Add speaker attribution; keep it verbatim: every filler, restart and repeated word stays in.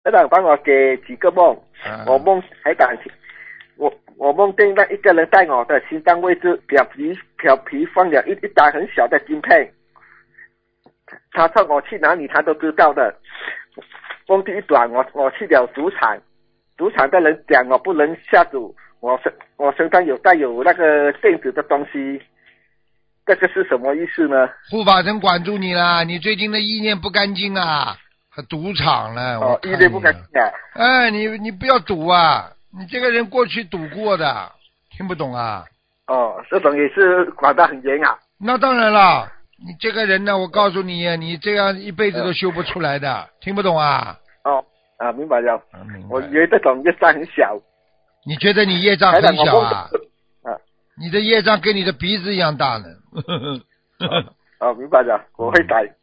Speaker 1: 台长帮我给几个梦，
Speaker 2: 啊、
Speaker 1: 我梦台长，我我梦见那一个人在我的心脏位置表皮表皮放了一一张很小的晶片，他说我去哪里他都知道的。梦第一短，我我去了赌场，赌场的人讲我不能下赌，我身我身上有带有那个电子的东西，这个是什么意思呢？
Speaker 2: 护法神管住你了，你最近的意念不干净啊，还赌场了，我
Speaker 1: 哦，
Speaker 2: 看
Speaker 1: 意念不干净啊。
Speaker 2: 哎，你你不要赌啊，你这个人过去赌过的，听不懂啊？
Speaker 1: 哦，这种也是管得很严啊。
Speaker 2: 那当然了，你这个人呢，我告诉你，你这样一辈子都修不出来的，听不懂啊？
Speaker 1: 哦啊，明白了。
Speaker 2: 啊，明白。
Speaker 1: 我以为这种业障很小。
Speaker 2: 你觉得你业障很小啊？
Speaker 1: 啊，
Speaker 2: 你的业障跟你的鼻子一样大呢。
Speaker 1: 哦，哦，明白了，我会改。